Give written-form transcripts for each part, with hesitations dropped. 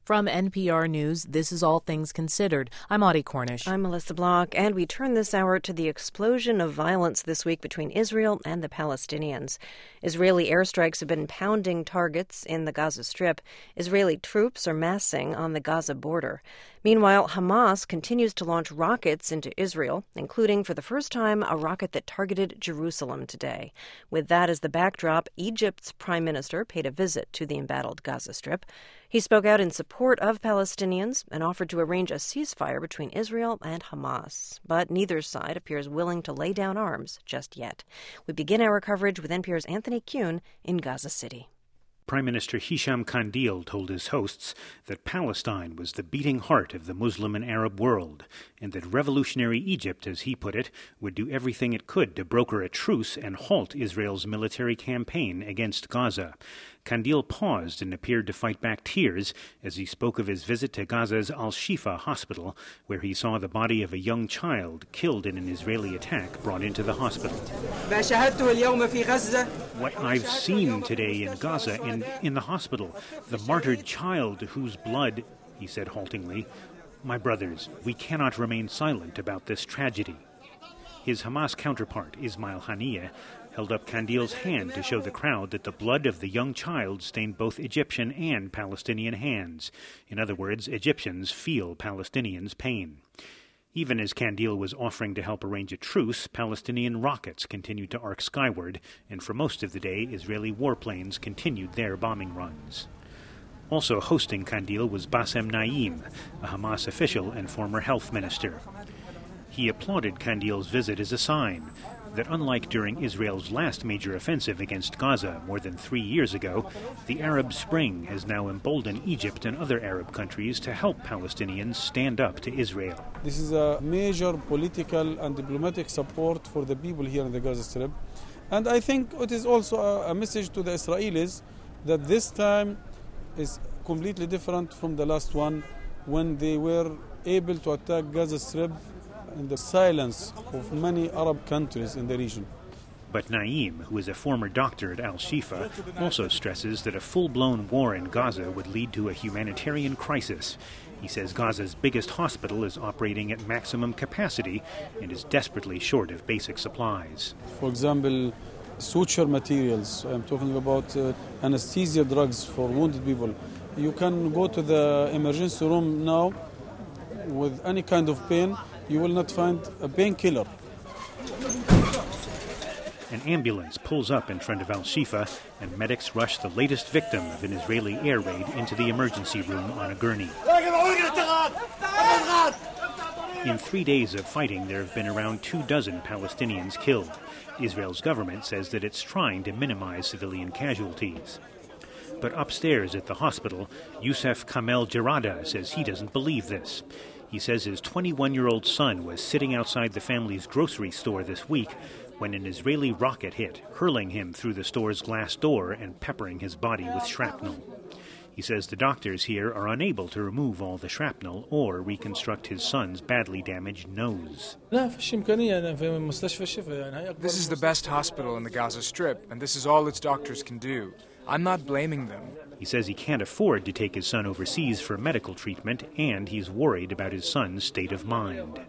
From NPR News, this is All Things Considered. I'm Audie Cornish. I'm Melissa Block, and we turn this hour to the explosion of violence this week between Israel and the Palestinians. Israeli airstrikes have been pounding targets in the Gaza Strip. Israeli troops are massing on the Gaza border. Meanwhile, Hamas continues to launch rockets into Israel, including, for the first time, a rocket that targeted Jerusalem today. With that as the backdrop, Egypt's prime minister paid a visit to the embattled Gaza Strip. He spoke out in support of Palestinians and offered to arrange a ceasefire between Israel and Hamas. But neither side appears willing to lay down arms just yet. We begin our coverage with NPR's Anthony Kuhn in Gaza City. Prime Minister Hisham Kandil told his hosts that Palestine was the beating heart of the Muslim and Arab world, and that revolutionary Egypt, as he put it, would do everything it could to broker a truce and halt Israel's military campaign against Gaza. Kandil paused and appeared to fight back tears as he spoke of his visit to Gaza's Al-Shifa hospital, where he saw the body of a young child killed in an Israeli attack brought into the hospital. What I've seen today in Gaza, in the hospital, the martyred child whose blood, he said haltingly, my brothers, we cannot remain silent about this tragedy. His Hamas counterpart, Ismail Haniyeh, held up Kandil's hand to show the crowd that the blood of the young child stained both Egyptian and Palestinian hands. In other words, Egyptians feel Palestinians' pain. Even as Kandil was offering to help arrange a truce, Palestinian rockets continued to arc skyward, and for most of the day, Israeli warplanes continued their bombing runs. Also hosting Kandil was Bassem Naim, a Hamas official and former health minister. He applauded Kandil's visit as a sign that unlike during Israel's last major offensive against Gaza more than 3 years ago, the Arab Spring has now emboldened Egypt and other Arab countries to help Palestinians stand up to Israel. This is a major political and diplomatic support for the people here in the Gaza Strip. And I think it is also a message to the Israelis that this time is completely different from the last one, when they were able to attack Gaza Strip in the silence of many Arab countries in the region. But Naim, who is a former doctor at Al-Shifa, also stresses that a full-blown war in Gaza would lead to a humanitarian crisis. He says Gaza's biggest hospital is operating at maximum capacity and is desperately short of basic supplies. For example, suture materials. I'm talking about anesthesia drugs for wounded people. You can go to the emergency room now with any kind of pain. You will not find a painkiller. An ambulance pulls up in front of Al-Shifa, and medics rush the latest victim of an Israeli air raid into the emergency room on a gurney. In 3 days of fighting, there have been around 24 Palestinians killed. Israel's government says that it's trying to minimize civilian casualties. But upstairs at the hospital, Youssef Kamel Jarada says he doesn't believe this. He says his 21-year-old son was sitting outside the family's grocery store this week when an Israeli rocket hit, hurling him through the store's glass door and peppering his body with shrapnel. He says the doctors here are unable to remove all the shrapnel or reconstruct his son's badly damaged nose. This is the best hospital in the Gaza Strip, and this is all its doctors can do. I'm not blaming them. He says he can't afford to take his son overseas for medical treatment, and he's worried about his son's state of mind.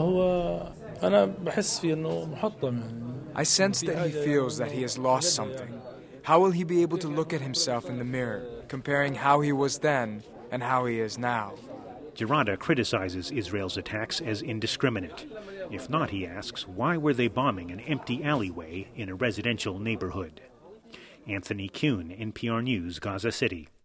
I sense that he feels that he has lost something. How will he be able to look at himself in the mirror, comparing how he was then and how he is now? Jarada criticizes Israel's attacks as indiscriminate. If not, he asks, why were they bombing an empty alleyway in a residential neighborhood? Anthony Kuhn, NPR News, Gaza City.